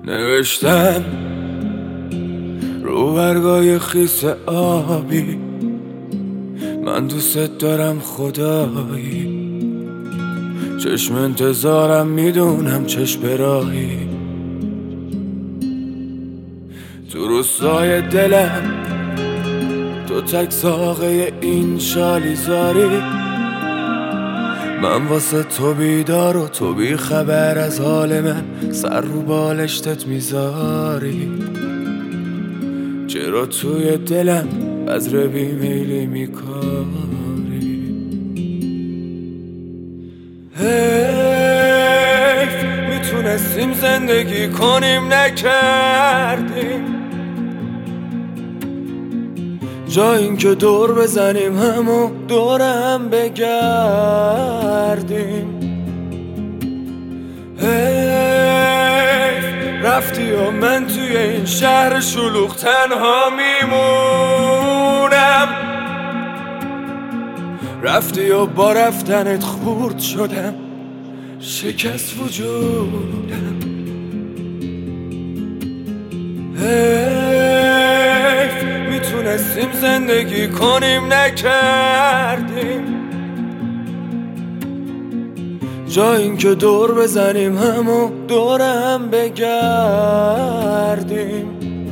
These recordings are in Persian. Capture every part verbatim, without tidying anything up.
نوشتم رو برگای خیس آبی، من دوست دارم خدایی، چشم انتظارم میدونم چشم راهی، تو روستای دلم تو تک ساقه این شالیزاری، من واسه تو بیدار و تو بی خبر از حال من، سر رو بالشتت میذاری، چرا توی دلم بذر بیمیلی میکاری؟ حیف میتونستیم زندگی کنیم نکردیم، جا این که دور بزنیم همو دور هم بگردیم. حیف رفتی و من توی این شهر شلوغ تنها میمونم، رفتی و با رفتنت خورد شدم، شکست وجودم. حیف میتونستیم زندگی کنیم نکردیم، جا این که دور بزنیم همو دور هم بگردیم.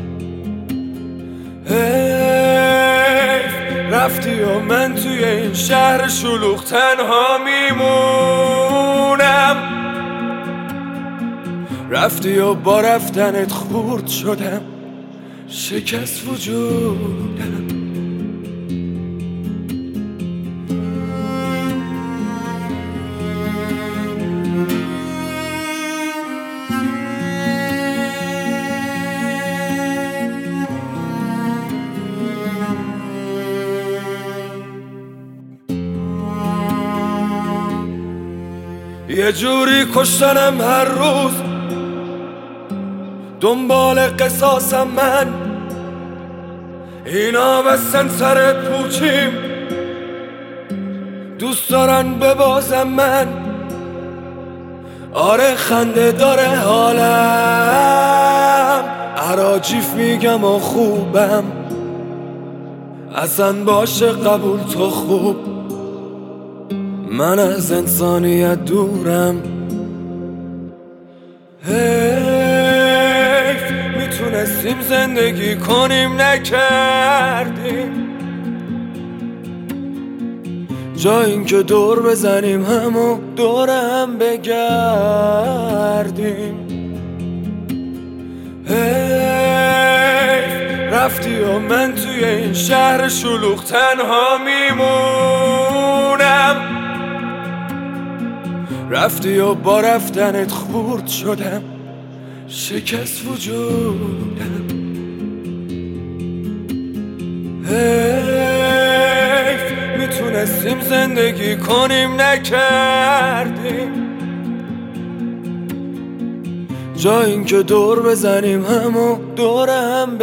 حیف رفتی و من توی این شهر شلوغ تنها میمونم، رفتی و با رفتنت خورد شدم، شکست وجودم. یه جوری کشتنم هر روز، دنبال قصاصم من، اینا بستن سر پوچیم، دوست دارن ببازم من. آره خنده داره حالم، عراجیف میگم و خوبم، اصلا باشه قبول تو خوب، من از انسانیت دورم. حیف میتونستیم زندگی کنیم نکردیم، جا این که دور بزنیم همو دور هم بگردیم. حیف رفتی و من توی این شهر شلوغ تنها میمونم، رفتی و با رفتنت خورد شدم، شکست وجودم. حیف میتونستیم زندگی کنیم نکردیم، جا این که دور بزنیم همو دور هم بگردیم. حیف رفتی و من توی این شهر شلوغ تنها میمونم، رفتی و با رفتنت خورد شدم، شکست وجودم. حیف میتونستیم زندگی کنیم نکردیم، جا این که دور بزنیم همو دور هم بگردیم. حیف رفتی و با رفتنت حیف میتونستیم زندگی کنیم نکردیم، جا این که دور بزنیم همو دور هم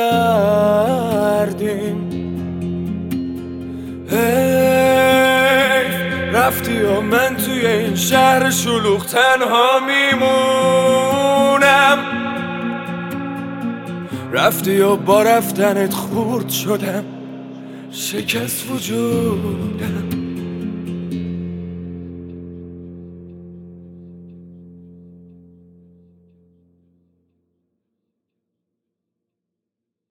بگردیم. حیف رفتی و من توی این شهر شلوغ تنها میمونم، رفتی و با رفتنت خورد شدم، شکست وجودم.